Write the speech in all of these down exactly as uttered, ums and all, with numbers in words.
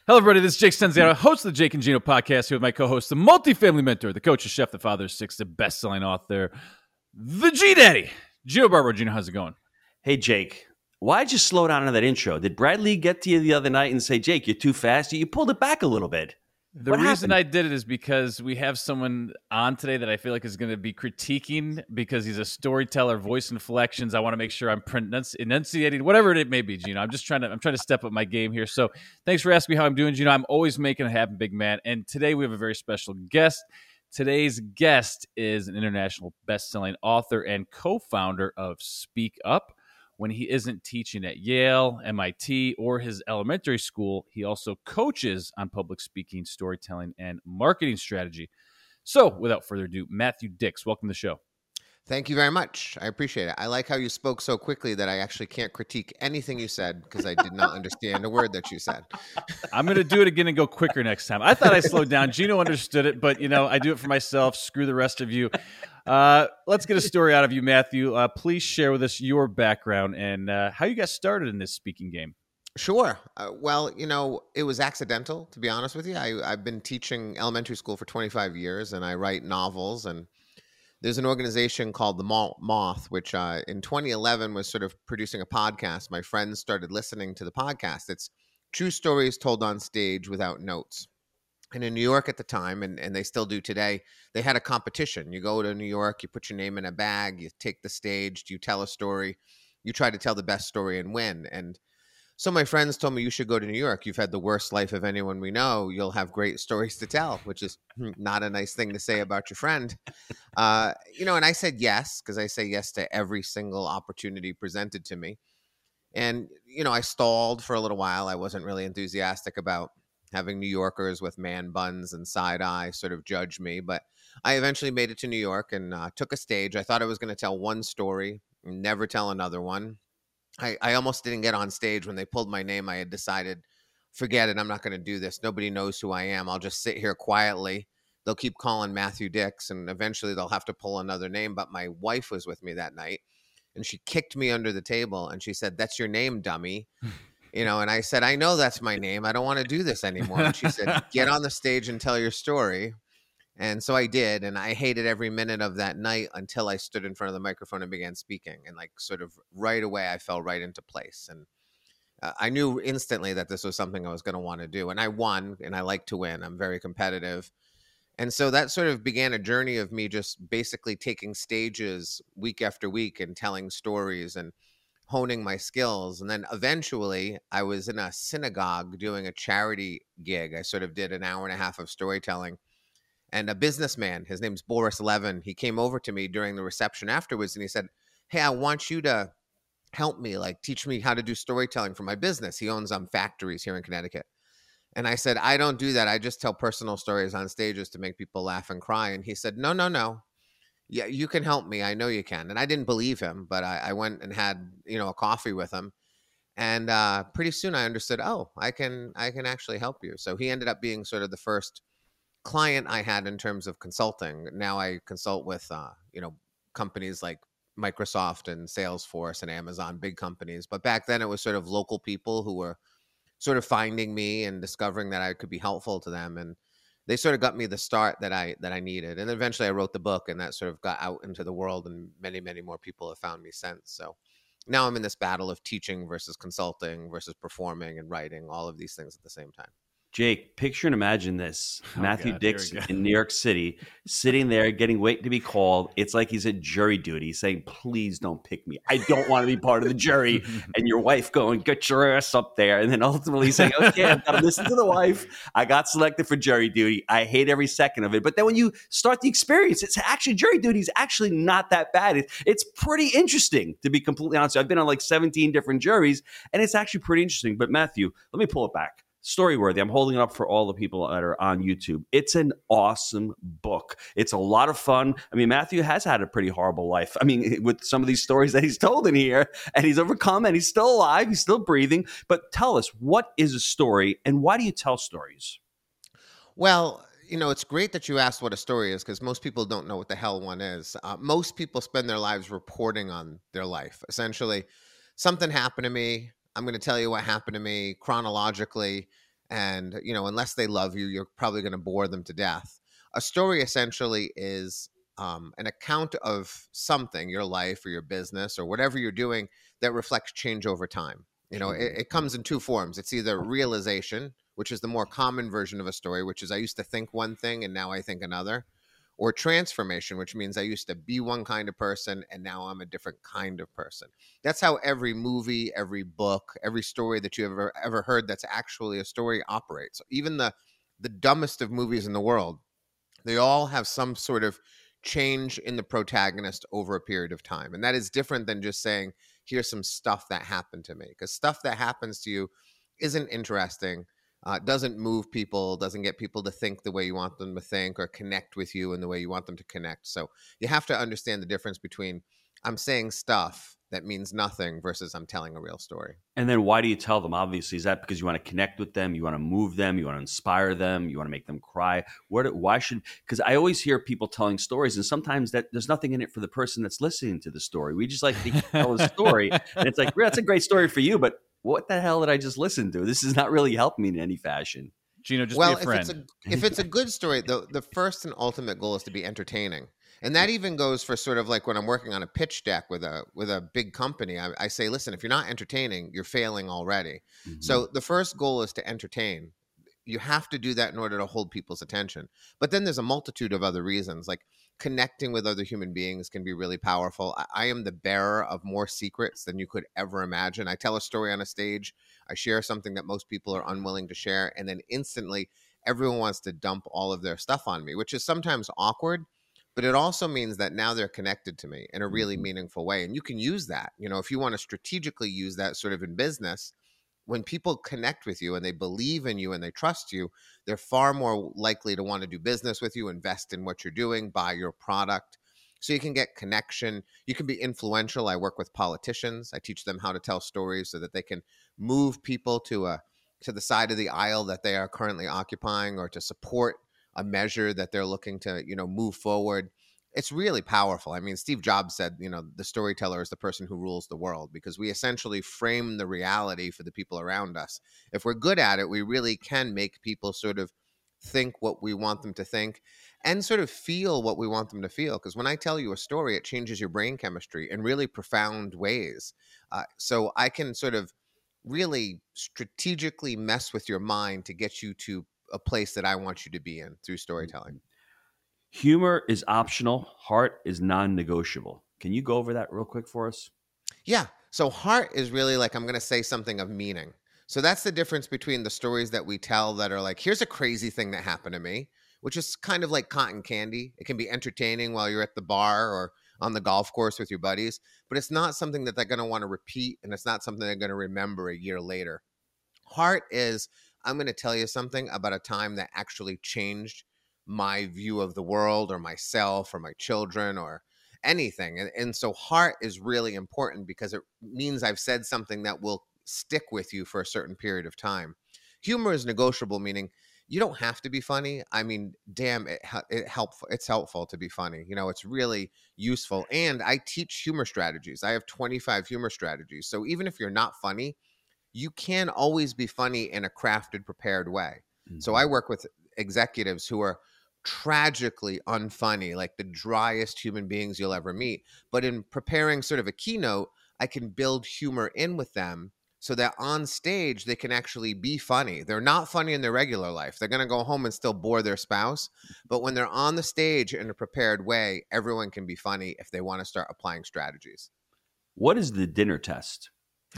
Hello, everybody. This is Jake Stenziano, host of the Jake and Gino podcast, here with my co-host, the multifamily mentor, the coach, the chef, the father of six, the best-selling author, the G-Daddy, Gino Barber. Gino, how's it going? Hey, Jake. Why'd you slow down on that intro? Did Bradley get to you the other night and say, Jake, you're too fast? You pulled it back a little bit. The What reason happened? I did it is because we have someone on today that I feel like is going to be critiquing because he's a storyteller, voice inflections. I want to make sure I'm pronunci- enunciating, whatever it may be, Gino. I'm just trying to I'm trying to step up my game here. So thanks for asking me how I'm doing, Gino. I'm always making it happen, big man. And today we have a very special guest. Today's guest is an international best-selling author and co-founder of Speak Up. When he isn't teaching at Yale, M I T, or his elementary school, he also coaches on public speaking, storytelling, and marketing strategy. So, without further ado, Matthew Dicks, welcome to the show. Thank you very much. I appreciate it. I like how you spoke so quickly that I actually can't critique anything you said because I did not understand a word that you said. I'm going to do it again and go quicker next time. I thought I slowed down. Gino understood it, but, you know, I do it for myself. Screw the rest of you. Uh, let's get a story out of you, Matthew. Uh, please share with us your background and uh, how you got started in this speaking game. Sure. Uh, well, you know, it was accidental, to be honest with you. I, I've been teaching elementary school for twenty-five years, and I write novels. And there's an organization called The Mo- Moth, which uh, in twenty eleven was sort of producing a podcast. My friends started listening to the podcast. It's true stories told on stage without notes. And in New York at the time, and, and they still do today, they had a competition. You go to New York, you put your name in a bag, you take the stage, you tell a story, you try to tell the best story and win. And so my friends told me, you should go to New York. You've had the worst life of anyone we know. You'll have great stories to tell, which is not a nice thing to say about your friend. Uh, you know, and I said yes, because I say yes to every single opportunity presented to me. And, you know, I stalled for a little while. I wasn't really enthusiastic about having New Yorkers with man buns and side eye sort of judge me. But I eventually made it to New York and uh, took a stage. I thought I was going to tell one story, never tell another one. I, I almost didn't get on stage. When they pulled my name, I had decided, forget it, I'm not going to do this. Nobody knows who I am. I'll just sit here quietly. They'll keep calling Matthew Dicks, and eventually they'll have to pull another name. But my wife was with me that night, and she kicked me under the table, and she said, "That's your name, dummy." You know, and I said, I know that's my name. I don't want to do this anymore. And she said, get on the stage and tell your story. And so I did. And I hated every minute of that night until I stood in front of the microphone and began speaking. And like sort of right away, I fell right into place. And uh, I knew instantly that this was something I was going to want to do. And I won, and I like to win. I'm very competitive. And so that sort of began a journey of me just basically taking stages week after week and telling stories and honing my skills. And then eventually I was in a synagogue doing a charity gig. I sort of did an hour and a half of storytelling. And a businessman, his name's Boris Levin, he came over to me during the reception afterwards and he said, hey, I want you to help me, like teach me how to do storytelling for my business. He owns um, factories here in Connecticut. And I said, I don't do that. I just tell personal stories on stages to make people laugh and cry. And he said, no, no, no. Yeah, you can help me. I know you can. And I didn't believe him, but I, I went and had, you know, a coffee with him. And uh, pretty soon I understood, oh, I can, I can actually help you. So he ended up being sort of the first client I had in terms of consulting. Now I consult with, uh, you know, companies like Microsoft and Salesforce and Amazon, big companies. But back then it was sort of local people who were sort of finding me and discovering that I could be helpful to them. And they sort of got me the start that I that I needed. And eventually I wrote the book, and that sort of got out into the world, and many, many more people have found me since. So now I'm in this battle of teaching versus consulting versus performing and writing, all of these things at the same time. Jake, picture and imagine this. Oh, Matthew God, here Dicks we go. in New York City, sitting there, getting waiting to be called. It's like he's at jury duty saying, please don't pick me. I don't want to be part of the jury. And your wife going, get your ass up there. And then ultimately saying, okay, I've got to listen to the wife. I got selected for jury duty. I hate every second of it. But then when you start the experience, it's actually, jury duty is actually not that bad. It, it's pretty interesting, to be completely honest. I've been on like seventeen different juries, and it's actually pretty interesting. But Matthew, let me pull it back. Storyworthy. I'm holding it up for all the people that are on YouTube. It's an awesome book. It's a lot of fun. I mean, Matthew has had a pretty horrible life. I mean, with some of these stories that he's told in here, and he's overcome, and he's still alive. He's still breathing. But tell us, what is a story, and why do you tell stories? Well, you know, it's great that you asked what a story is, because most people don't know what the hell one is. Uh, most people spend their lives reporting on their life. Essentially, something happened to me. I'm going to tell you what happened to me chronologically, And, you know, unless they love you, you're probably going to bore them to death. A story essentially is um, an account of something, your life or your business or whatever you're doing, that reflects change over time. You know, it, it comes in two forms. It's either realization, which is the more common version of a story, which is I used to think one thing and now I think another, or transformation, which means I used to be one kind of person and now I'm a different kind of person. That's how every movie, every book, every story that you ever ever heard that's actually a story operates. Even the the dumbest of movies in the world, they all have some sort of change in the protagonist over a period of time. And that is different than just saying, here's some stuff that happened to me. Because stuff that happens to you isn't interesting, uh, doesn't move people, doesn't get people to think the way you want them to think or connect with you in the way you want them to connect. So you have to understand the difference between I'm saying stuff that means nothing versus I'm telling a real story. And then why do you tell them? Obviously, is that because you want to connect with them? You want to move them? You want to inspire them? You want to make them cry? Where do, why should, because I always hear people telling stories and sometimes that there's nothing in it for the person that's listening to the story. We just like to tell a story. And it's like, yeah, that's a great story for you, but what the hell did I just listen to? This is not really helping me in any fashion. Gino, just well, be a friend. If it's a, if it's a good story, the, the first and ultimate goal is to be entertaining. And that even goes for sort of like when I'm working on a pitch deck with a with a big company, I, I say, listen, if you're not entertaining, you're failing already. Mm-hmm. So the first goal is to entertain. You have to do that in order to hold people's attention. But then there's a multitude of other reasons, like connecting with other human beings can be really powerful. I, I am the bearer of more secrets than you could ever imagine. I tell a story on a stage. I share something that most people are unwilling to share. And then instantly everyone wants to dump all of their stuff on me, which is sometimes awkward. But it also means that now they're connected to me in a really meaningful way. And you can use that. You know, if you want to strategically use that sort of in business, when people connect with you and they believe in you and they trust you, they're far more likely to want to do business with you, invest in what you're doing, buy your product. So you can get connection. You can be influential. I work with politicians. I teach them how to tell stories so that they can move people to a to the side of the aisle that they are currently occupying or to support a measure that they're looking to, you know, move forward. It's really powerful. I mean, Steve Jobs said, you know, the storyteller is the person who rules the world, because we essentially frame the reality for the people around us. If we're good at it, we really can make people sort of think what we want them to think and sort of feel what we want them to feel. Because when I tell you a story, it changes your brain chemistry in really profound ways. Uh, so I can sort of really strategically mess with your mind to get you to a place that I want you to be in through storytelling. Humor is optional. Heart is non-negotiable. Can you go over that real quick for us? Yeah. So heart is really like, I'm going to say something of meaning. So that's the difference between the stories that we tell that are like, here's a crazy thing that happened to me, which is kind of like cotton candy. It can be entertaining while you're at the bar or on the golf course with your buddies, but it's not something that they're going to want to repeat. And it's not something they're going to remember a year later. Heart is, I'm going to tell you something about a time that actually changed my view of the world or myself or my children or anything. And, and so heart is really important because it means I've said something that will stick with you for a certain period of time. Humor is negotiable, meaning you don't have to be funny. I mean, damn, it, it helpful. It's helpful to be funny. You know, it's really useful. And I teach humor strategies. I have twenty-five humor strategies. So even if you're not funny, you can always be funny in a crafted, prepared way. Mm-hmm. So I work with executives who are tragically unfunny, like the driest human beings you'll ever meet. But in preparing sort of a keynote, I can build humor in with them so that on stage, they can actually be funny. They're not funny in their regular life. They're going to go home and still bore their spouse. But when they're on the stage in a prepared way, everyone can be funny if they want to start applying strategies. What is the dinner test?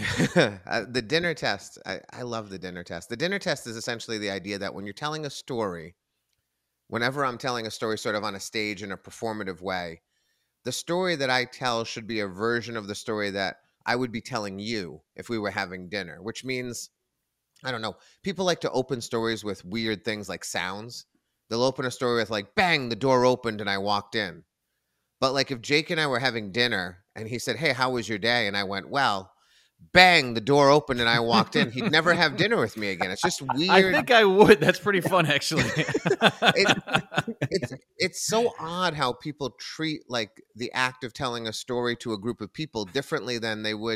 uh, the dinner test. I, I love the dinner test. The dinner test is essentially the idea that when you're telling a story, whenever I'm telling a story sort of on a stage in a performative way, the story that I tell should be a version of the story that I would be telling you if we were having dinner, which means, I don't know, people like to open stories with weird things like sounds. They'll open a story with like, bang, the door opened and I walked in. But like if Jake and I were having dinner and he said, hey, how was your day? And I went, well, bang, the door opened and I walked in, he'd never have dinner with me again. It's just weird. I think I would. That's pretty fun, actually. it, it's, it's so odd how people treat like the act of telling a story to a group of people differently than they would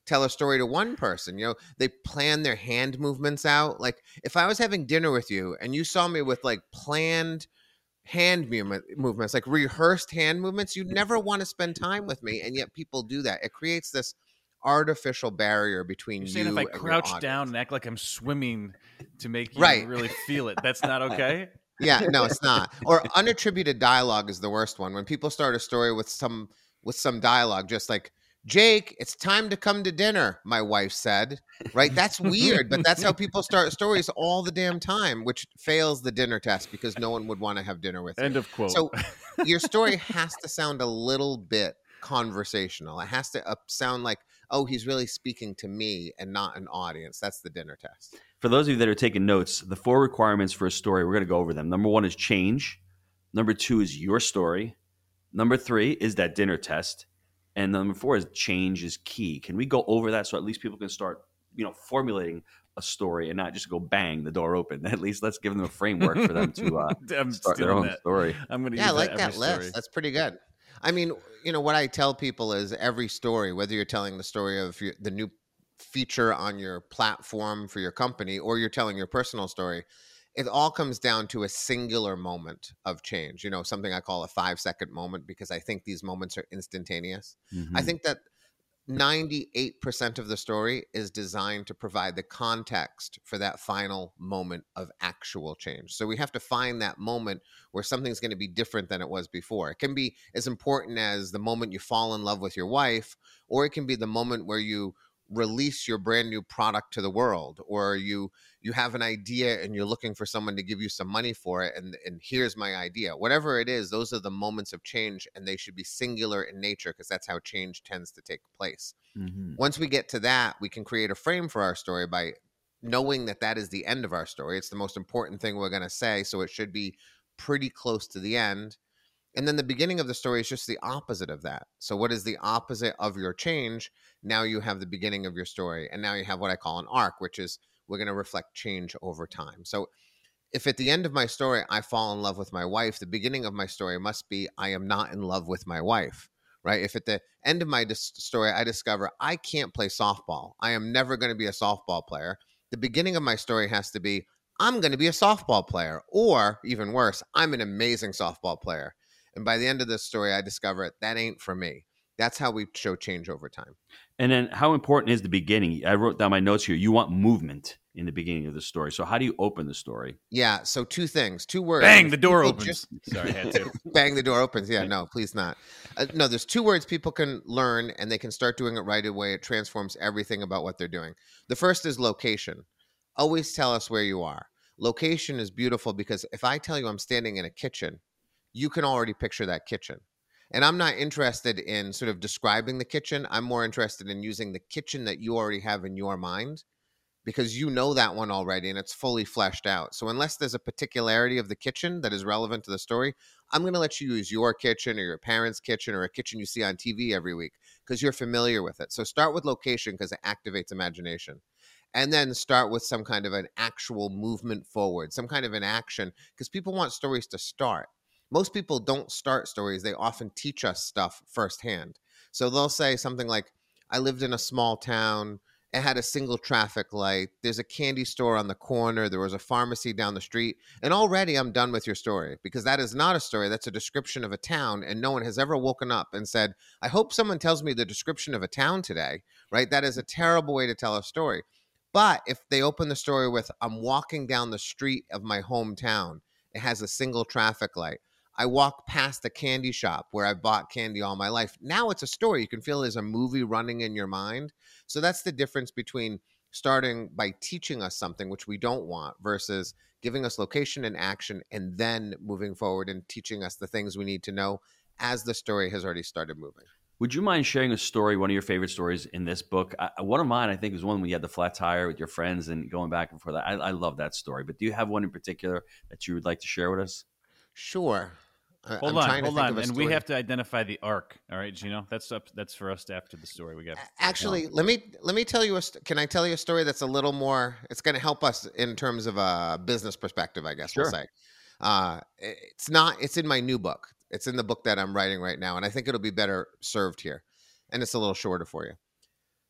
tell a story to one person. You know, they plan their hand movements out. Like if I was having dinner with you and you saw me with like planned hand movement, movements, like rehearsed hand movements, you'd never want to spend time with me. And yet people do that. It creates this artificial barrier between You're you saying if I and your crouch audience. down and act like I'm swimming to make you Right. really feel it, that's not okay? Yeah, no, it's not. Or unattributed dialogue is the worst one. When people start a story with some with some dialogue, just like, Jake, it's time to come to dinner, my wife said. Right? That's weird, but that's how people start stories all the damn time, which fails the dinner test because no one would want to have dinner with you. End of quote. So your story has to sound a little bit conversational. It has to uh, sound like, oh, he's really speaking to me and not an audience. That's the dinner test. For those of you that are taking notes, the four requirements for a story, we're going to go over them. Number one is change. Number two is your story. Number three is that dinner test. And number four is change is key. Can we go over that so at least people can start, you know, formulating a story and not just go bang, the door open? At least let's give them a framework for them to uh, I'm start their stealing own that. story. I'm going to Yeah, I use like that, that every list. story. That's pretty good. I mean, you know, what I tell people is every story, whether you're telling the story of your, the new feature on your platform for your company or you're telling your personal story, it all comes down to a singular moment of change. You know, something I call a five second moment because I think these moments are instantaneous. Mm-hmm. I think that ninety-eight percent of the story is designed to provide the context for that final moment of actual change. So we have to find that moment where something's going to be different than it was before. It can be as important as the moment you fall in love with your wife, or it can be the moment where you release your brand new product to the world, or you you have an idea and you're looking for someone to give you some money for it, and and here's my idea. Whatever it is, those are the moments of change, and they should be singular in nature because that's how change tends to take place. Mm-hmm. Once we get to that, we can create a frame for our story by knowing that that is the end of our story. It's the most important thing we're going to say, so it should be pretty close to the end. And then the beginning of the story is just the opposite of that. So what is the opposite of your change? Now you have the beginning of your story. And now you have what I call an arc, which is we're going to reflect change over time. So if at the end of my story, I fall in love with my wife, the beginning of my story must be I am not in love with my wife, right? If at the end of my dis- story, I discover I can't play softball, I am never going to be a softball player, the beginning of my story has to be I'm going to be a softball player, or even worse, I'm an amazing softball player. And by the end of this story, I discover it, that ain't for me. That's how we show change over time. And then how important is the beginning? I wrote down my notes here. You want movement in the beginning of the story. So how do you open the story? Yeah. So two things, two words. Bang, the door People opens. just- Sorry, I had to. Bang, the door opens. Yeah, no, please not. Uh, no, there's two words people can learn and they can start doing it right away. It transforms everything about what they're doing. The first is location. Always tell us where you are. Location is beautiful because if I tell you I'm standing in a kitchen, you can already picture that kitchen. And I'm not interested in sort of describing the kitchen. I'm more interested in using the kitchen that you already have in your mind because you know that one already and it's fully fleshed out. So unless there's a particularity of the kitchen that is relevant to the story, I'm going to let you use your kitchen or your parents' kitchen or a kitchen you see on T V every week because you're familiar with it. So start with location because it activates imagination. And then start with some kind of an actual movement forward, some kind of an action because people want stories to start. Most people don't start stories. They often teach us stuff firsthand. So they'll say something like, I lived in a small town. It had a single traffic light. There's a candy store on the corner. There was a pharmacy down the street. And already I'm done with your story because that is not a story. That's a description of a town. And no one has ever woken up and said, I hope someone tells me the description of a town today, right? That is a terrible way to tell a story. But if they open the story with, I'm walking down the street of my hometown, it has a single traffic light. I walk past a candy shop where I've bought candy all my life. Now it's a story. You can feel there's a movie running in your mind. So that's the difference between starting by teaching us something, which we don't want, versus giving us location and action and then moving forward and teaching us the things we need to know as the story has already started moving. Would you mind sharing a story, one of your favorite stories in this book? I, one of mine, I think, was one when you had the flat tire with your friends and going back and forth. I, I love that story. But do you have one in particular that you would like to share with us? Sure. I- Hold I'm on, trying to hold think on. of a And we story. have to identify the arc. All right, Gino? That's up. That's for us after the story. We got Actually, let me let me tell you a. st- Can I tell you a story that's a little more? It's going to help us in terms of a business perspective, I guess we'll Sure. say. Uh, it- it's not. It's in my new book. It's in the book that I'm writing right now, and I think it'll be better served here. And it's a little shorter for you.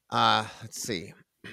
Uh, let's see.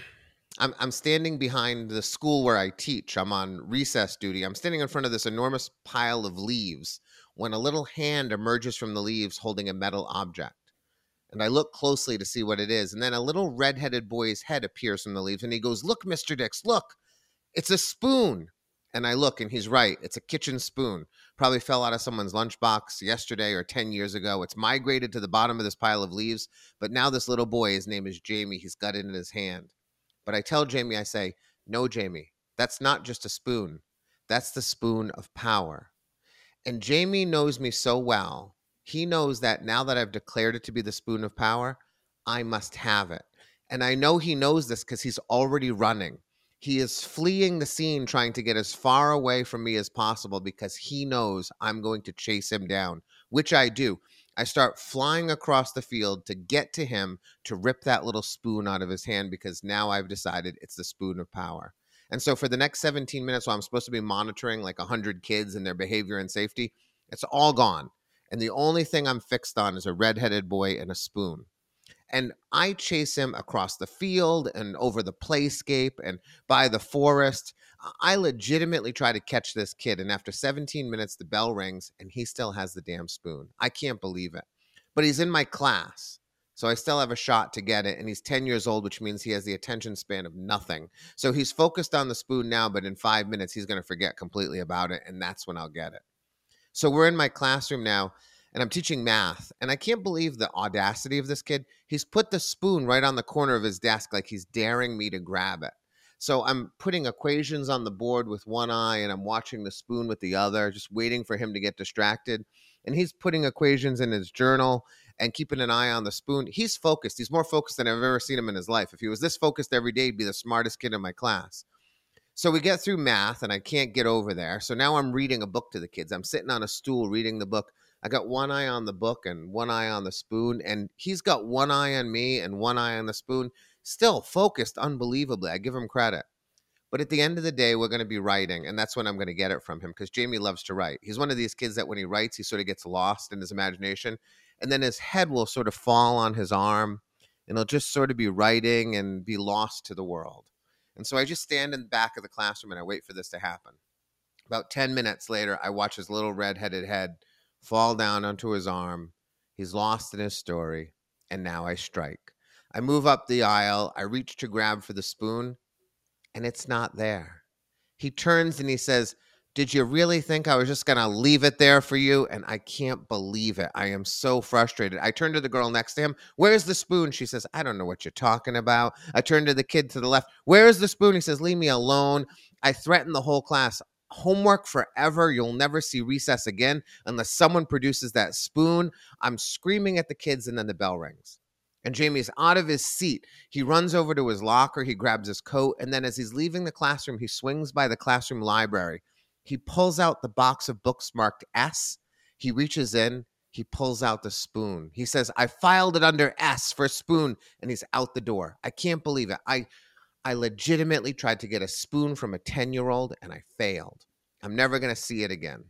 I'm I'm standing behind the school where I teach. I'm on recess duty. I'm standing in front of this enormous pile of leaves when a little hand emerges from the leaves holding a metal object. And I look closely to see what it is. And then a little red-headed boy's head appears from the leaves and he goes, "Look, Mister Dix, look. It's a spoon." And I look and he's right. It's a kitchen spoon. Probably fell out of someone's lunchbox yesterday or ten years ago. It's migrated to the bottom of this pile of leaves. But now this little boy, his name is Jamie, he's got it in his hand. But I tell Jamie, I say, "No, Jamie, that's not just a spoon. That's the spoon of power." And Jamie knows me so well. He knows that now that I've declared it to be the spoon of power, I must have it. And I know he knows this because he's already running. He is fleeing the scene, trying to get as far away from me as possible because he knows I'm going to chase him down, which I do. I start flying across the field to get to him to rip that little spoon out of his hand because now I've decided it's the spoon of power. And so for the next seventeen minutes, while I'm supposed to be monitoring like one hundred kids and their behavior and safety, it's all gone. And the only thing I'm fixed on is a redheaded boy and a spoon. And I chase him across the field and over the playscape and by the forest. I legitimately try to catch this kid. And after seventeen minutes, the bell rings and he still has the damn spoon. I can't believe it. But he's in my class. So I still have a shot to get it. And he's ten years old, which means he has the attention span of nothing. So he's focused on the spoon now, but in five minutes, he's going to forget completely about it. And that's when I'll get it. So we're in my classroom now. And I'm teaching math, and I can't believe the audacity of this kid. He's put the spoon right on the corner of his desk like he's daring me to grab it. So I'm putting equations on the board with one eye, and I'm watching the spoon with the other, just waiting for him to get distracted. And he's putting equations in his journal and keeping an eye on the spoon. He's focused. He's more focused than I've ever seen him in his life. If he was this focused every day, he'd be the smartest kid in my class. So we get through math, and I can't get over there. So now I'm reading a book to the kids. I'm sitting on a stool reading the book. I got one eye on the book and one eye on the spoon, and he's got one eye on me and one eye on the spoon. Still focused unbelievably. I give him credit. But at the end of the day, we're going to be writing, and that's when I'm going to get it from him because Jamie loves to write. He's one of these kids that when he writes, he sort of gets lost in his imagination, and then his head will sort of fall on his arm, and he'll just sort of be writing and be lost to the world. And so I just stand in the back of the classroom and I wait for this to happen. About ten minutes later, I watch his little red-headed head fall down onto his arm. He's lost in his story, and now I strike. I move up the aisle. I reach to grab for the spoon, and it's not there. He turns and he says, "Did you really think I was just going to leave it there for you?" And I can't believe it. I am so frustrated. I turn to the girl next to him. "Where's the spoon?" She says, "I don't know what you're talking about." I turn to the kid to the left. "Where's the spoon?" He says, "Leave me alone." I threaten the whole class. Homework forever. You'll never see recess again unless someone produces that spoon. I'm screaming at the kids, and then the bell rings. And Jamie's out of his seat. He runs over to his locker. He grabs his coat. And then as he's leaving the classroom, he swings by the classroom library. He pulls out the box of books marked S. He reaches in. He pulls out the spoon. He says, "I filed it under S for spoon." And he's out the door. I can't believe it. I I legitimately tried to get a spoon from a ten-year-old, and I failed. I'm never going to see it again.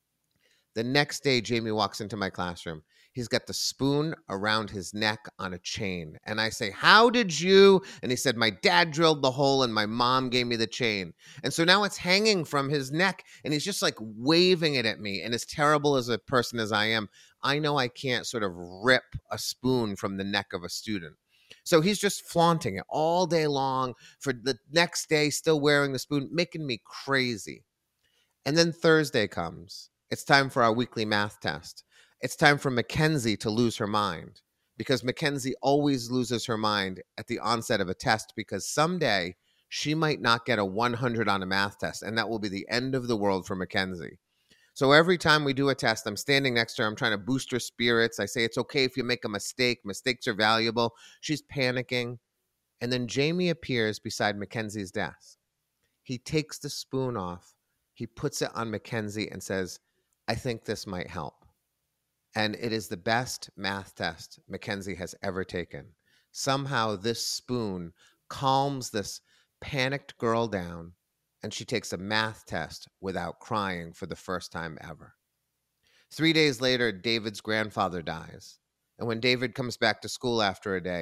The next day, Jamie walks into my classroom. He's got the spoon around his neck on a chain. And I say, "How did you?" And he said, "My dad drilled the hole and my mom gave me the chain." And so now it's hanging from his neck, and he's just like waving it at me. And as terrible as a person as I am, I know I can't sort of rip a spoon from the neck of a student. So he's just flaunting it all day long for the next day, still wearing the spoon, making me crazy. And then Thursday comes. It's time for our weekly math test. It's time for Mackenzie to lose her mind because Mackenzie always loses her mind at the onset of a test because someday she might not get a one hundred on a math test, and that will be the end of the world for Mackenzie. So every time we do a test, I'm standing next to her. I'm trying to boost her spirits. I say, "It's okay if you make a mistake. Mistakes are valuable." She's panicking. And then Jamie appears beside Mackenzie's desk. He takes the spoon off. He puts it on Mackenzie and says, "I think this might help." And it is the best math test Mackenzie has ever taken. Somehow this spoon calms this panicked girl down, and she takes a math test without crying for the first time ever. Three days later, David's grandfather dies. And when David comes back to school after a day,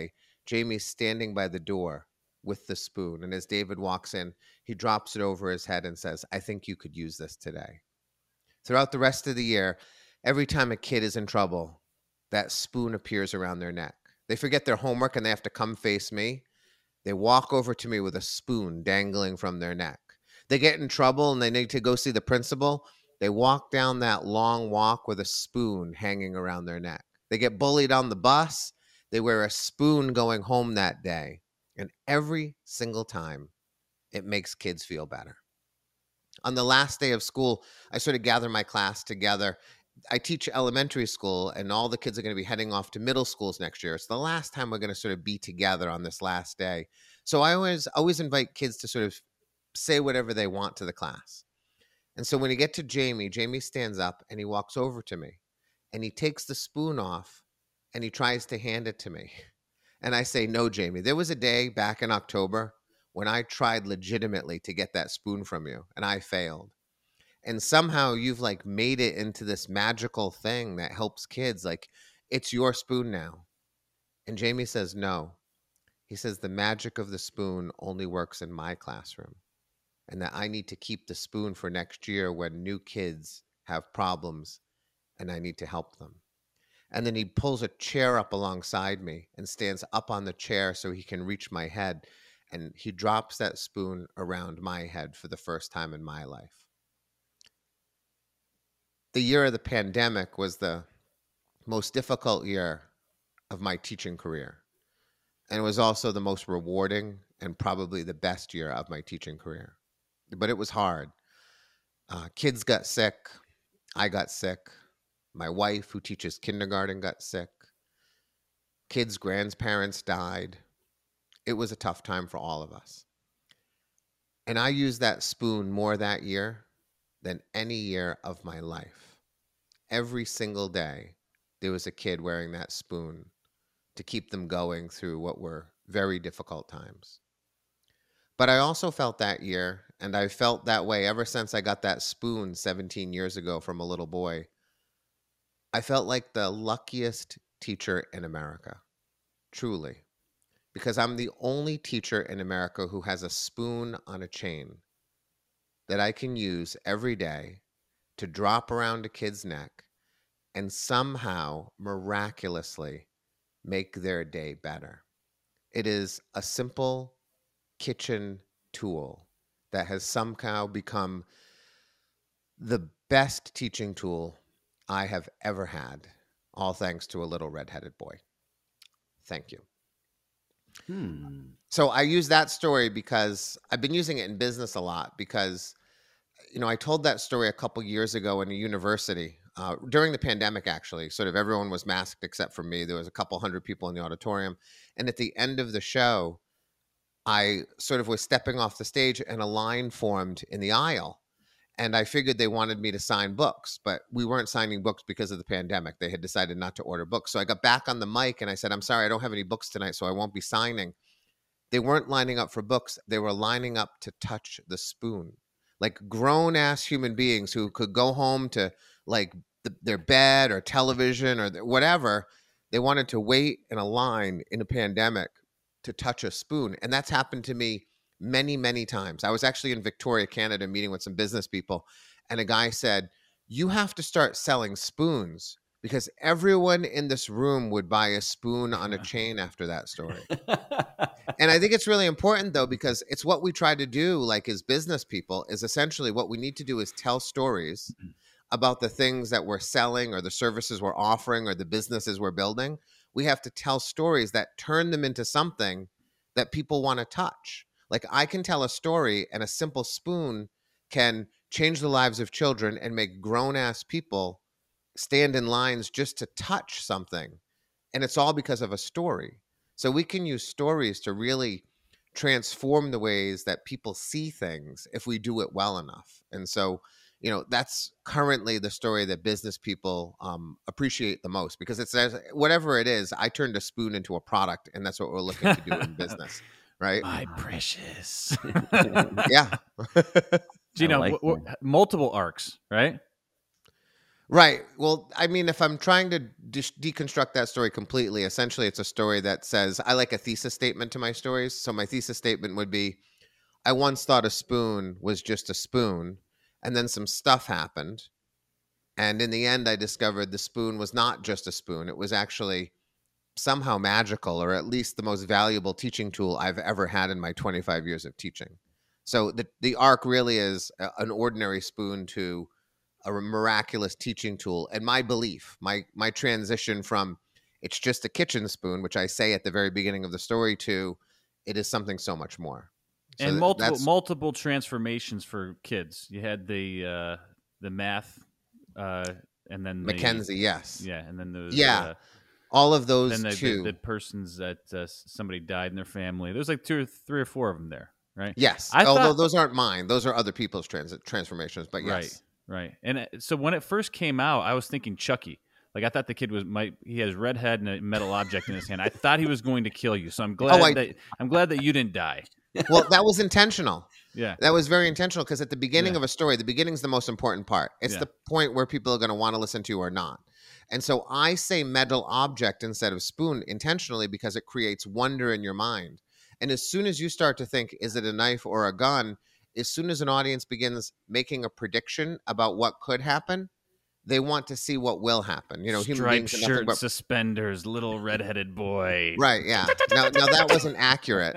Jamie's standing by the door with the spoon. And as David walks in, he drops it over his head and says, I think you could use this today. Throughout the rest of the year, every time a kid is in trouble, that spoon appears around their neck. They forget their homework and they have to come face me. They walk over to me with a spoon dangling from their neck. They get in trouble and they need to go see the principal. They walk down that long walk with a spoon hanging around their neck. They get bullied on the bus. They wear a spoon going home that day. And every single time, it makes kids feel better. On the last day of school, I sort of gather my class together. I teach elementary school, and all the kids are going to be heading off to middle schools next year. It's the last time we're going to sort of be together on this last day. So I always, always invite kids to sort of say whatever they want to the class. And so when you get to Jamie, Jamie stands up and he walks over to me and he takes the spoon off and he tries to hand it to me. And I say, no, Jamie, there was a day back in October when I tried legitimately to get that spoon from you and I failed. And somehow you've like made it into this magical thing that helps kids. Like, it's your spoon now. And Jamie says, no. He says, the magic of the spoon only works in my classroom. And that I need to keep the spoon for next year when new kids have problems and I need to help them. And then he pulls a chair up alongside me and stands up on the chair so he can reach my head. And he drops that spoon around my head for the first time in my life. The year of the pandemic was the most difficult year of my teaching career. And it was also the most rewarding and probably the best year of my teaching career. But it was hard. Uh, kids got sick. I got sick. My wife, who teaches kindergarten, got sick. Kids' grandparents died. It was a tough time for all of us. And I used that spoon more that year than any year of my life. Every single day, there was a kid wearing that spoon to keep them going through what were very difficult times. But I also felt that year, and I felt that way ever since I got that spoon seventeen years ago from a little boy. I felt like the luckiest teacher in America, truly, because I'm the only teacher in America who has a spoon on a chain that I can use every day to drop around a kid's neck and somehow miraculously make their day better. It is a simple kitchen tool that has somehow become the best teaching tool I have ever had, all thanks to a little red-headed boy. Thank you. Hmm. So I use that story because I've been using it in business a lot because, you know, I told that story a couple years ago in a university uh, during the pandemic, actually. Sort of everyone was masked except for me. There was a couple hundred people in the auditorium. And at the end of the show, I sort of was stepping off the stage and a line formed in the aisle. And I figured they wanted me to sign books, but we weren't signing books because of the pandemic. They had decided not to order books. So I got back on the mic and I said, I'm sorry, I don't have any books tonight, so I won't be signing. They weren't lining up for books. They were lining up to touch the spoon. Like grown-ass human beings who could go home to like the, their bed or television or whatever. They wanted to wait in a line in a pandemic to touch a spoon. And that's happened to me many, many times. I was actually in Victoria, Canada, meeting with some business people, and a guy said, you have to start selling spoons because everyone in this room would buy a spoon on a chain after that story. And I think it's really important, though, because it's what we try to do, like as business people, is essentially what we need to do is tell stories about the things that we're selling or the services we're offering or the businesses we're building. We have to tell stories that turn them into something that people want to touch. Like I can tell a story and a simple spoon can change the lives of children and make grown-ass people stand in lines just to touch something. And it's all because of a story. So we can use stories to really transform the ways that people see things if we do it well enough. And so, you know, that's currently the story that business people um, appreciate the most because it says, whatever it is, I turned a spoon into a product, and that's what we're looking to do in business. Right? My precious. Yeah. Gino, like w- w- multiple arcs, right? Right. Well, I mean, if I'm trying to de- deconstruct that story completely, essentially it's a story that says, I like a thesis statement to my stories. So my thesis statement would be, I once thought a spoon was just a spoon, and then some stuff happened. And in the end, I discovered the spoon was not just a spoon. It was actually somehow magical, or at least the most valuable teaching tool I've ever had in my twenty-five years of teaching. So the, the arc really is a, an ordinary spoon to a miraculous teaching tool. And my belief, my my transition from it's just a kitchen spoon, which I say at the very beginning of the story, to it is something so much more. So and th- multiple that's multiple transformations for kids. You had the uh, the math, uh, and then the, Mackenzie, yes. yeah, and then the Yeah. uh, All of those then the, too. the, the persons that uh, somebody died in their family. There's like two or three or four of them there, right? Yes. I Although thought- those aren't mine. Those are other people's trans- transformations, but yes. Right. Right. And it- so when it first came out, I was thinking Chucky. Like I thought the kid was might he has red head and a metal object in his hand. I thought he was going to kill you. So I'm glad Oh, I- that I'm glad that you didn't die. Well, that was intentional. Yeah. That was very intentional because at the beginning Yeah. of a story, the beginning's the most important part. It's Yeah. the point where people are going to want to listen to you or not. And so I say metal object instead of spoon intentionally because it creates wonder in your mind. And as soon as you start to think, is it a knife or a gun? As soon as an audience begins making a prediction about what could happen, they want to see what will happen. You know, human Striped beings are nothing shirt, but suspenders, little redheaded boy. right. Yeah. Now, now that wasn't accurate.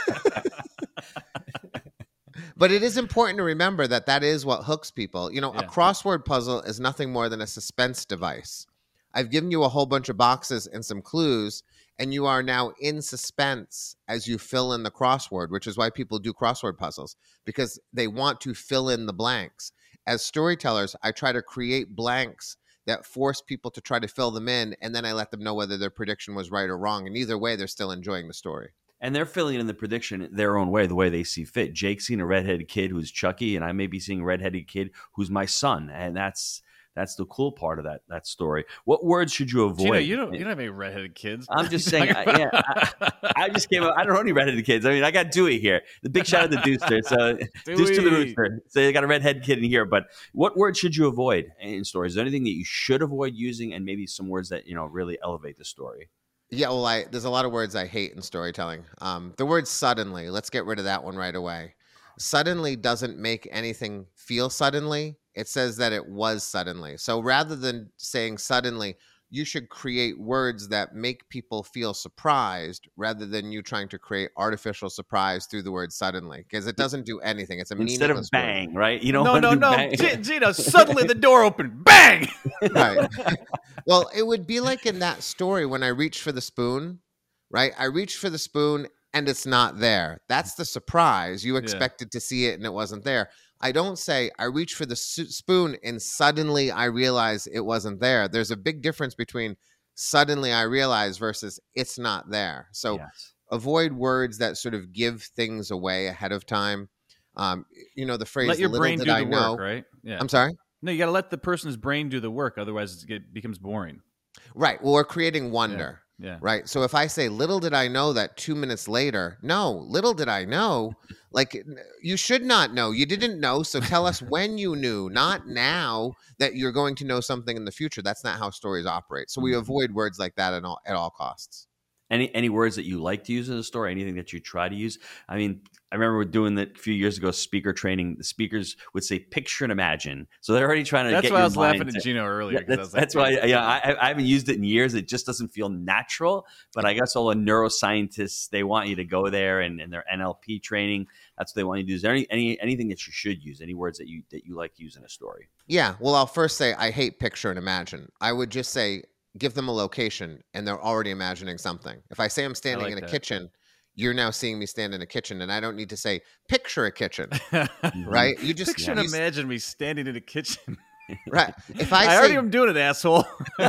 But it is important to remember that that is what hooks people. You know, Yeah. a crossword puzzle is nothing more than a suspense device. I've given you a whole bunch of boxes and some clues, and you are now in suspense as you fill in the crossword, which is why people do crossword puzzles, because they want to fill in the blanks. As storytellers, I try to create blanks that force people to try to fill them in, and then I let them know whether their prediction was right or wrong. And either way, they're still enjoying the story. And they're filling in the prediction their own way, the way they see fit. Jake's seen a redheaded kid who's Chucky, and I may be seeing a redheaded kid who's my son. And that's that's the cool part of that that story. What words should you avoid? Gino, you don't you don't have any redheaded kids. I'm What just are you saying, talking I, yeah, about? I, I just came up. I don't know any redheaded kids. I mean, I got Dewey here. The big shout out to Deuster. So Deuce to the Dewey. rooster. So they got a redhead kid in here. But what words should you avoid in stories? Is there anything that you should avoid using, and maybe some words that you know really elevate the story? Yeah, well, I there's a lot of words I hate in storytelling. Um, the word suddenly, let's get rid of that one right away. Suddenly doesn't make anything feel suddenly. It says that it was suddenly. So rather than saying suddenly, you should create words that make people feel surprised rather than you trying to create artificial surprise through the word suddenly, because it doesn't do anything. It's a Instead of meaningless word. bang, right? You don't no, want no, to do no, bang. G- Gino! Suddenly the door opened. Bang! Right. Well, it would be like in that story when I reached for the spoon, right? I reached for the spoon and it's not there. That's the surprise. You expected to see it and it wasn't there. I don't say I reached for the su- spoon and suddenly I realized it wasn't there. There's a big difference between suddenly I realized versus it's not there. So Yes. avoid words that sort of give things away ahead of time. Um, you know, the phrase, Let your little brain did do I the know. work, right? Yeah. I'm sorry? No, you got to let the person's brain do the work, otherwise it becomes boring. Right. Well, we're creating wonder. Yeah. Right. So if I say, little did I know that two minutes later, no, little did I know, like n- you should not know. You didn't know. So tell us when you knew, not now that you're going to know something in the future. That's not how stories operate. So we avoid words like that at all, at all costs. Any any words that you like to use in a story? Anything that you try to use? I mean, I remember doing that a few years ago. Speaker training. The speakers would say "picture and imagine," so they're already trying to. That's get why I your was mind laughing to- at Gino earlier. Yeah, 'cause I that's was like, that's why. Yeah, I, I haven't used it in years. It just doesn't feel natural. But I guess all the neuroscientists, they want you to go there, and, and their N L P training. That's what they want you to do. Is there any, any anything that you should use? Any words that you that you like to use in a story? Yeah. Well, I'll first say I hate picture and imagine. I would just say, give them a location and they're already imagining something. If I say I'm standing like in a that. kitchen, you're now seeing me stand in a kitchen and I don't need to say, picture a kitchen, Mm-hmm. right? You just, Picture and you s- imagine me standing in a kitchen. right. If I, I, say, already am doing it, asshole.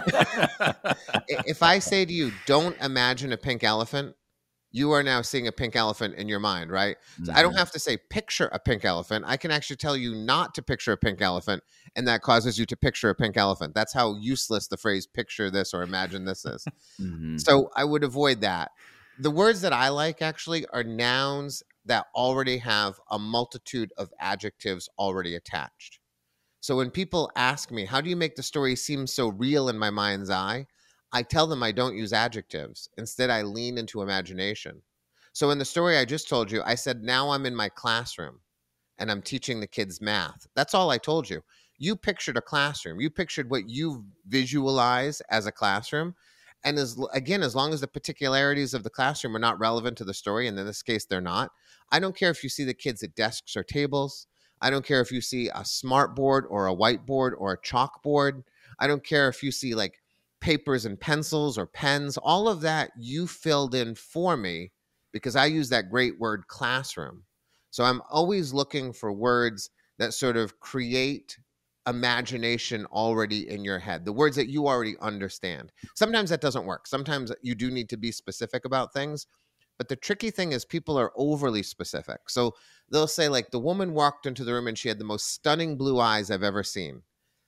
if I say to you, don't imagine a pink elephant, you are now seeing a pink elephant in your mind, right? So I don't have to say picture a pink elephant. I can actually tell you not to picture a pink elephant, and that causes you to picture a pink elephant. That's how useless the phrase picture this or imagine this is. Mhm. So I would avoid that. The words that I like actually are nouns that already have a multitude of adjectives already attached. So when people ask me, how do you make the story seem so real in my mind's eye? I tell them I don't use adjectives. Instead, I lean into imagination. So in the story I just told you, I said, now I'm in my classroom and I'm teaching the kids math. That's all I told you. You pictured a classroom. You pictured what you visualize as a classroom. And as again, as long as the particularities of the classroom are not relevant to the story, and in this case, they're not, I don't care if you see the kids at desks or tables. I don't care if you see a smart board or a whiteboard or a chalkboard. I don't care if you see like papers and pencils or pens. All of that you filled in for me because I use that great word classroom. So I'm always looking for words that sort of create imagination already in your head, the words that you already understand. Sometimes that doesn't work. Sometimes you do need to be specific about things. But the tricky thing is people are overly specific. So they'll say, like, the woman walked into the room and she had the most stunning blue eyes I've ever seen.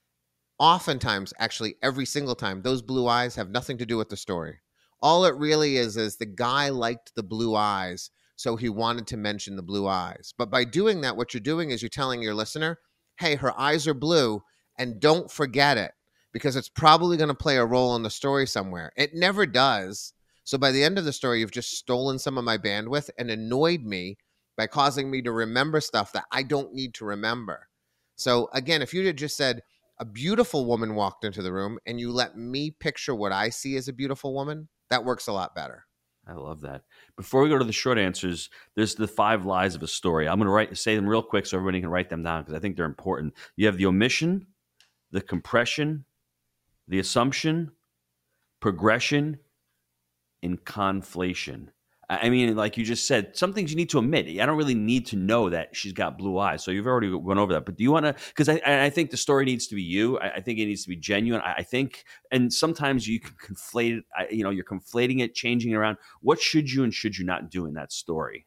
Oftentimes, actually every single time, those blue eyes have nothing to do with the story. All it really is is the guy liked the blue eyes, so he wanted to mention the blue eyes. But by doing that, what you're doing is you're telling your listener, hey, her eyes are blue, and don't forget it, because it's probably going to play a role in the story somewhere. It never does. So by the end of the story, you've just stolen some of my bandwidth and annoyed me by causing me to remember stuff that I don't need to remember. So again, if you had just said, a beautiful woman walked into the room, and you let me picture what I see as a beautiful woman, that works a lot better. I love that. Before we go to the short answers, there's the five lies of a story. I'm going to write, say them real quick so everybody can write them down because I think they're important. You have the omission, the compression, the assumption, progression, and conflation. I mean, like you just said, some things you need to omit. I don't really need to know that she's got blue eyes. So you've already gone over that. But do you want to, because I, I think the story needs to be you. I, I think it needs to be genuine. I, I think, and sometimes you can conflate it, I, you know, you're conflating it, changing it around. What should you and should you not do in that story?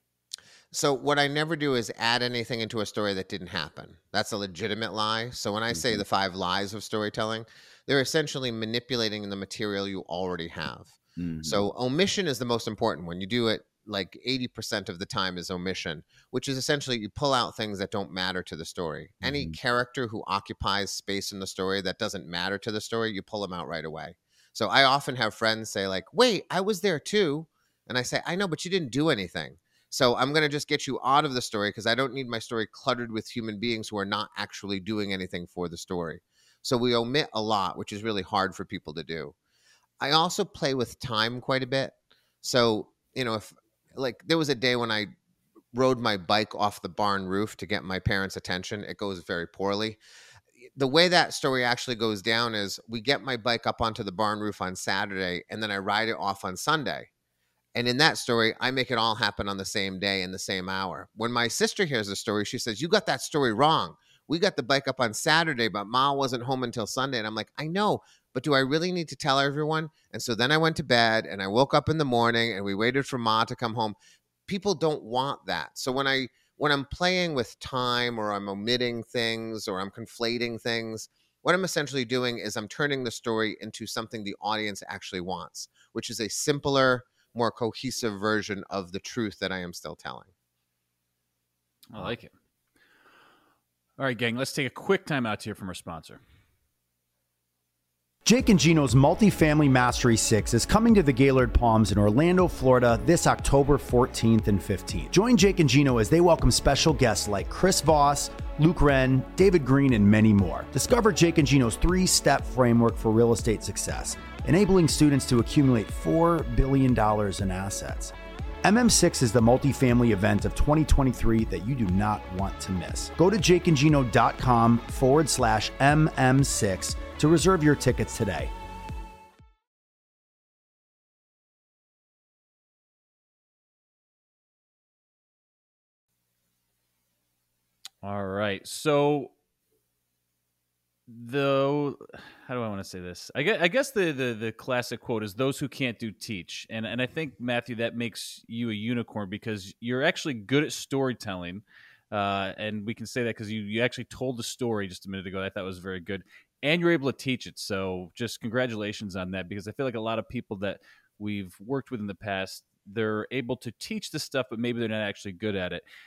So what I never do is add anything into a story that didn't happen. That's a legitimate lie. So when I say the five lies of storytelling, they're essentially manipulating the material you already have. Mm-hmm. So omission is the most important one. You do it like eighty percent of the time is omission, which is essentially you pull out things that don't matter to the story. Mm-hmm. Any character who occupies space in the story that doesn't matter to the story, you pull them out right away. So I often have friends say like, wait, I was there too. And I say, I know, but you didn't do anything. So I'm going to just get you out of the story because I don't need my story cluttered with human beings who are not actually doing anything for the story. So we omit a lot, which is really hard for people to do. I also play with time quite a bit. So, you know, if like there was a day when I rode my bike off the barn roof to get my parents' attention, it goes very poorly. The way that story actually goes down is we get my bike up onto the barn roof on Saturday and then I ride it off on Sunday. And in that story, I make it all happen on the same day in the same hour. When my sister hears the story, she says, you got that story wrong. We got the bike up on Saturday, but Ma wasn't home until Sunday. And I'm like, I know, but do I really need to tell everyone? And so then I went to bed and I woke up in the morning and we waited for Ma to come home. People don't want that. So when I when I'm playing with time or I'm omitting things or I'm conflating things, what I'm essentially doing is I'm turning the story into something the audience actually wants, which is a simpler, more cohesive version of the truth that I am still telling. I like it. All right, gang, let's take a quick time out here from our sponsor. Jake and Gino's Multifamily Mastery six is coming to the Gaylord Palms in Orlando, Florida this October fourteenth and fifteenth. Join Jake and Gino as they welcome special guests like Chris Voss, Luke Wren, David Green, and many more. Discover Jake and Gino's three-step framework for real estate success, enabling students to accumulate four billion dollars in assets. M M six is the multifamily event of twenty twenty-three that you do not want to miss. Go to jakeandgino.com forward slash MM6 to reserve your tickets today. All right. So the how do I want to say this? I guess, I guess the, the the classic quote is those who can't do teach. And and I think, Matthew, that makes you a unicorn because you're actually good at storytelling. Uh, and we can say that because you, you actually told the story just a minute ago. I thought was very good. And you're able to teach it. So just congratulations on that, because I feel like a lot of people that we've worked with in the past, they're able to teach this stuff, but maybe they're not actually good at it.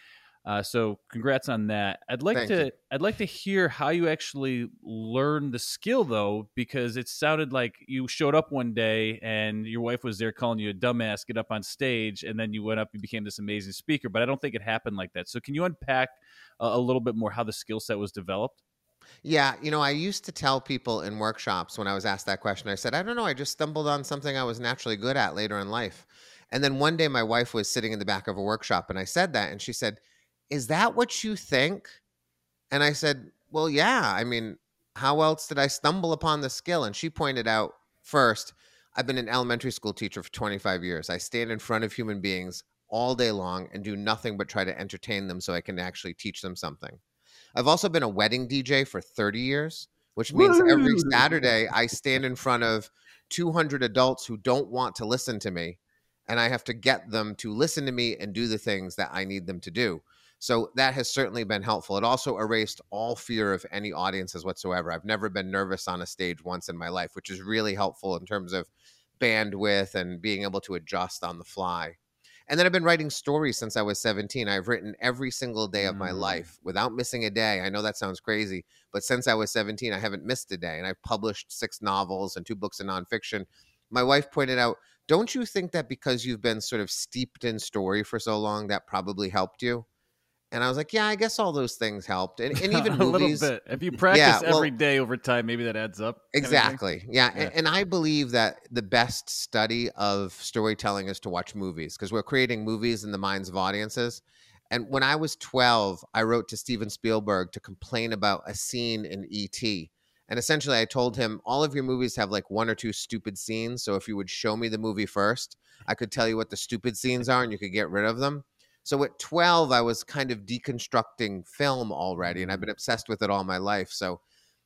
Uh, so congrats on that. I'd like Thank to you. I'd like to hear how you actually learned the skill though, because it sounded like you showed up one day and your wife was there calling you a dumbass, get up on stage, and then you went up and became this amazing speaker. But I don't think it happened like that. So can you unpack a, a little bit more how the skill set was developed? Yeah, you know, I used to tell people in workshops when I was asked that question, I said, I don't know, I just stumbled on something I was naturally good at later in life. And then one day my wife was sitting in the back of a workshop and I said that, and she said, is that what you think? And I said, well, yeah. I mean, how else did I stumble upon the skill? And she pointed out, first, I've been an elementary school teacher for twenty-five years. I stand in front of human beings all day long and do nothing but try to entertain them so I can actually teach them something. I've also been a wedding D J for thirty years, which means every Woo! Saturday I stand in front of two hundred adults who don't want to listen to me, and I have to get them to listen to me and do the things that I need them to do. So that has certainly been helpful. It also erased all fear of any audiences whatsoever. I've never been nervous on a stage once in my life, which is really helpful in terms of bandwidth and being able to adjust on the fly. And then I've been writing stories since I was seventeen. I've written every single day of my Mm. life without missing a day. I know that sounds crazy, but since I was seventeen, I haven't missed a day. And I've published six novels and two books of nonfiction. My wife pointed out, don't you think that because you've been sort of steeped in story for so long, that probably helped you? And I was like, yeah, I guess all those things helped. And, and even a little movies. bit. If you practice Yeah, well- every day over time, maybe that adds up. kind of thing. Exactly. Yeah. Yeah. And, and I believe that the best study of storytelling is to watch movies because we're creating movies in the minds of audiences. And when I was twelve, I wrote to Steven Spielberg to complain about a scene in E T. And essentially, I told him, all of your movies have like one or two stupid scenes. So if you would show me the movie first, I could tell you what the stupid scenes are and you could get rid of them. So at twelve, I was kind of deconstructing film already, and I've been obsessed with it all my life. So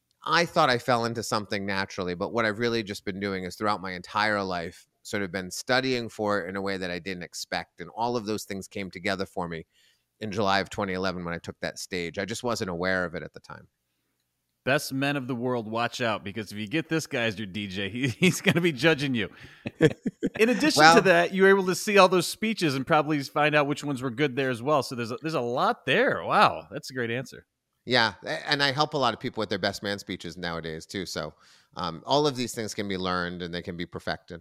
I thought I fell into something naturally, but what I've really just been doing is throughout my entire life, sort of been studying for it in a way that I didn't expect. And all of those things came together for me in July of twenty eleven when I took that stage. I just wasn't aware of it at the time. Best men of the world, watch out, because if you get this guy as your D J, he, he's going to be judging you. In addition Well- to that, you were able to see all those speeches and probably find out which ones were good there as well. So there's a, there's a lot there. Wow, that's a great answer. Yeah, and I help a lot of people with their best man speeches nowadays too. So um, all of these things can be learned and they can be perfected.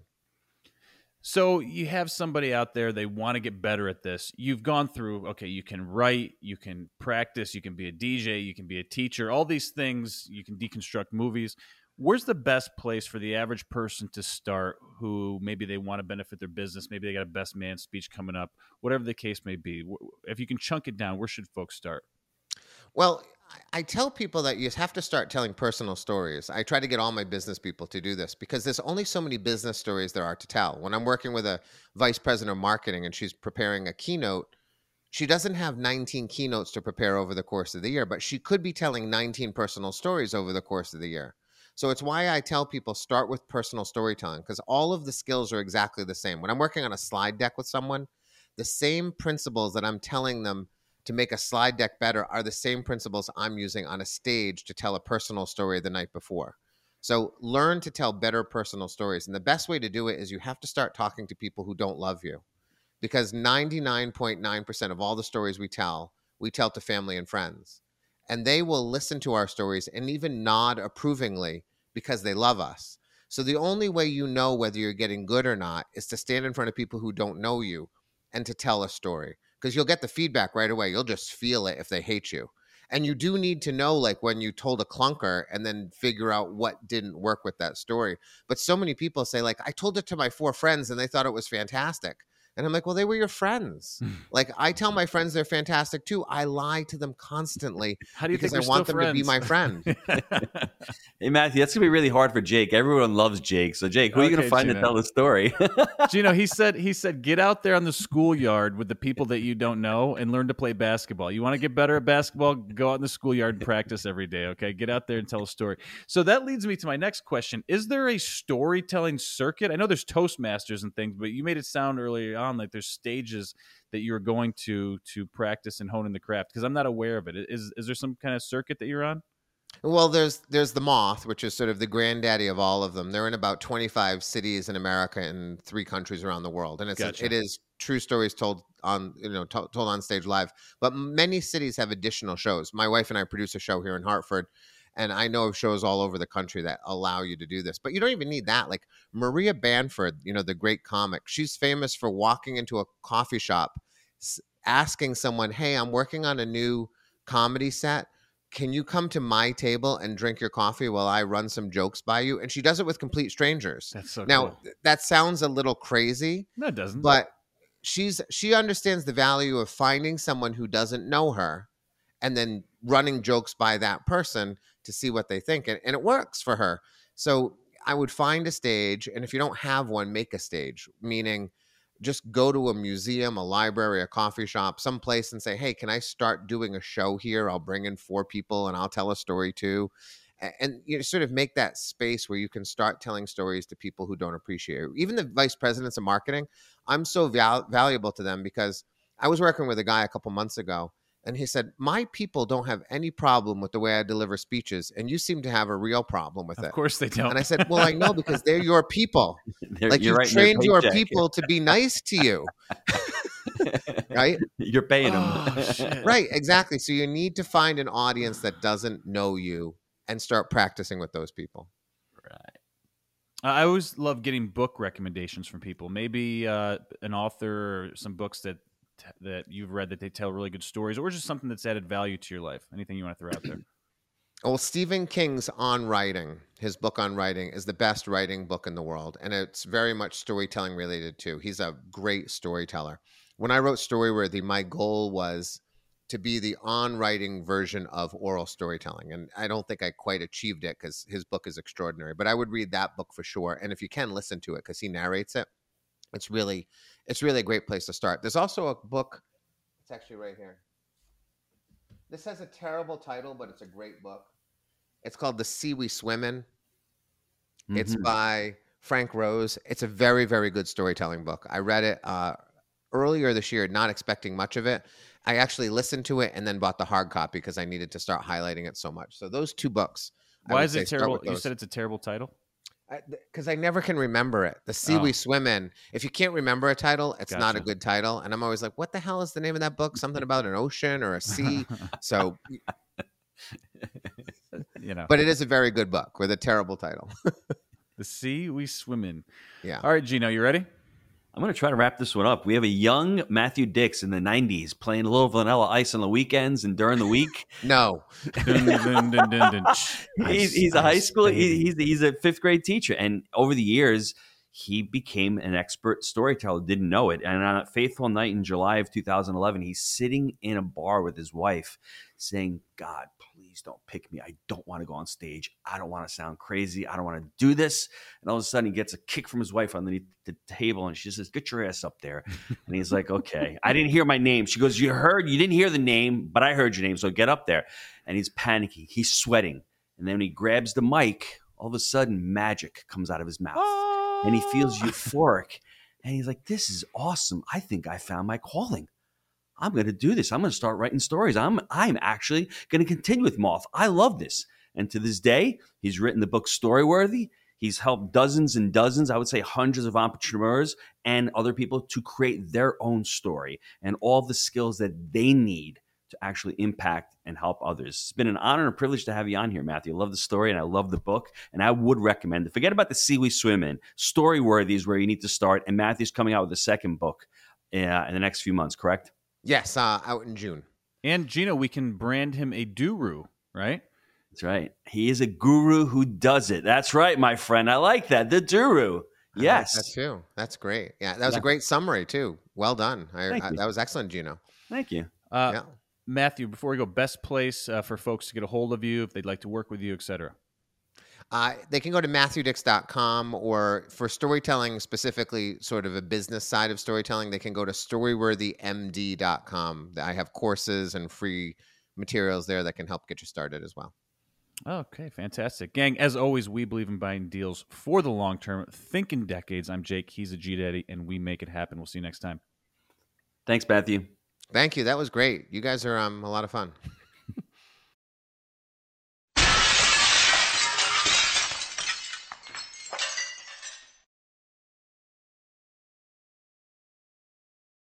So you have somebody out there, they want to get better at this. You've gone through, okay, you can write, you can practice, you can be a D J, you can be a teacher, all these things, you can deconstruct movies. Where's the best place for the average person to start who maybe they want to benefit their business, maybe they got a best man speech coming up, whatever the case may be? If you can chunk it down, where should folks start? Well, I I tell people that you have to start telling personal stories. I try to get all my business people to do this because there's only so many business stories there are to tell. When I'm working with a vice president of marketing and she's preparing a keynote, she doesn't have nineteen keynotes to prepare over the course of the year, but she could be telling nineteen personal stories over the course of the year. So it's why I tell people start with personal storytelling because all of the skills are exactly the same. When I'm working on a slide deck with someone, the same principles that I'm telling them to make a slide deck better are the same principles I'm using on a stage to tell a personal story the night before. So learn to tell better personal stories. And the best way to do it is you have to start talking to people who don't love you because ninety-nine point nine percent of all the stories we tell, we tell to family and friends. And they will listen to our stories and even nod approvingly because they love us. So the only way you know whether you're getting good or not is to stand in front of people who don't know you and to tell a story. Because you'll get the feedback right away. You'll just feel it if they hate you. And you do need to know, like, when you told a clunker and then figure out what didn't work with that story. But so many people say, like, I told it to my four friends and they thought it was fantastic. And I'm like, well, they were your friends. Like, I tell my friends they're fantastic too. I lie to them constantly How do you because think I we're want still them to be my friends? friend. Hey, Matthew, that's going to be really hard for Jake. Everyone loves Jake. So, Jake, who are you going Okay, to find to Gino. tell the story? Gino, he said he said get out there on the schoolyard with the people that you don't know and learn to play basketball. You want to get better at basketball? Go out in the schoolyard and practice every day, okay? Get out there and tell a story. So that leads me to my next question. Is there a storytelling circuit? I know there's Toastmasters and things, but you made it sound earlier on like there's stages that you're going to to practice and hone in the craft because I'm not aware of it. Is is there some kind of circuit that you're on? Well, there's there's the Moth, which is sort of the granddaddy of all of them. They're in about twenty-five cities in America and three countries around the world, and it's Gotcha. it is true stories told on you know to, told on stage live. But many cities have additional shows. My wife and I produce a show here in Hartford, and I know of shows all over the country that allow you to do this. But you don't even need that. Like Maria Bamford, you know, the great comic, she's famous for walking into a coffee shop, s- asking someone, "Hey, I'm working on a new comedy set. Can you come to my table and drink your coffee while I run some jokes by you?" And she does it with complete strangers. That's so Now, cool. th- that sounds a little crazy, No, it doesn't. but she's she understands the value of finding someone who doesn't know her and then running jokes by that person to see what they think. And, and it works for her. So I would find a stage, and if you don't have one, make a stage, meaning just go to a museum, a library, a coffee shop, someplace and say, "Hey, can I start doing a show here? I'll bring in four people and I'll tell a story too." A- And you know, sort of make that space where you can start telling stories to people who don't appreciate it. Even the vice presidents of marketing, I'm so val- valuable to them because I was working with a guy a couple months ago, and he said, "My people don't have any problem with the way I deliver speeches, and you seem to have a real problem with Of it." course they don't. And I said, "Well, I know, because they're your people. They're- Like you're you've writing their trained your paycheck. people to be nice to you." Right? You're paying them. Oh, shit. Right, exactly. So you need to find an audience that doesn't know you and start practicing with those people. I always love getting book recommendations from people. Maybe uh, an author or some books that that you've read that they tell really good stories, or just something that's added value to your life. Anything you want to throw out there? Well, Stephen King's On Writing, his book on writing, is the best writing book in the world. And it's very much storytelling related too. He's a great storyteller. When I wrote Storyworthy, my goal was to be the on writing version of oral storytelling. And I don't think I quite achieved it because his book is extraordinary. But I would read that book for sure. And if you can, listen to it because he narrates it. It's really, it's really a great place to start. There's also a book. It's actually right here. This has a terrible title, but it's a great book. It's called The Sea We Swim In. Mm-hmm. It's by Frank Rose. It's a very, very good storytelling book. I read it uh, earlier this year, not expecting much of it. I actually listened to it and then bought the hard copy because I needed to start highlighting it so much. So those two books. Why is it terrible? You said it's a terrible title? Because I, I never can remember it. The Sea oh. We Swim In. If you can't remember a title, it's gotcha. Not a good title. And I'm always like, what the hell is the name of that book? Something about an ocean or a sea. So, you know, but it is a very good book with a terrible title. The Sea We Swim In. Yeah. All right, Gino, you ready? I'm going to try to wrap this one up. We have a young Matthew Dix in the nineties playing a little Vanilla Ice on the weekends and during the week. No. dun, dun, dun, dun, dun. He's, he's a high school, he, he's, he's a fifth grade teacher. And over the years, he became an expert storyteller, didn't know it. And on a fateful night in July of two thousand eleven, he's sitting in a bar with his wife saying, "God, please don't pick me. I don't want to go on stage. I don't want to sound crazy. I don't want to do this." And all of a sudden he gets a kick from his wife underneath the table and she says, "Get your ass up there." And he's like, "Okay, I didn't hear my name." She goes, "You heard, you didn't hear the name, but I heard your name. So get up there." And he's panicking. He's sweating. And then when he grabs the mic, all of a sudden magic comes out of his mouth. Oh. And he feels euphoric. And he's like, "This is awesome. I think I found my calling. I'm going to do this. I'm going to start writing stories. I'm I'm actually going to continue with Moth. I love this." And to this day, he's written the book Storyworthy. He's helped dozens and dozens, I would say hundreds of entrepreneurs and other people to create their own story and all the skills that they need to actually impact and help others. It's been an honor and a privilege to have you on here, Matthew. I love the story and I love the book. And I would recommend it. Forget about The Sea We Swim In. Storyworthy is where you need to start. And Matthew's coming out with a second book uh, in the next few months, correct? Yes, uh, out in June. And Gino, we can brand him a guru, right? That's right. He is a guru who does it. That's right, my friend. I like that. The guru. Yes. I like that too. That's great. Yeah, that was yeah. a great summary too. Well done. I, I, that was excellent, Gino. Thank you. Uh, yeah. Matthew, before we go, best place uh, for folks to get a hold of you if they'd like to work with you, et cetera. Uh, they can go to matthew dix dot com, or for storytelling, specifically sort of a business side of storytelling, they can go to storyworthy m d dot com. I have courses and free materials there that can help get you started as well. Okay, fantastic. Gang, as always, we believe in buying deals for the long term. Think in decades. I'm Jake. He's a G-Daddy, and we make it happen. We'll see you next time. Thanks, Matthew. Thank you. That was great. You guys are um, a lot of fun.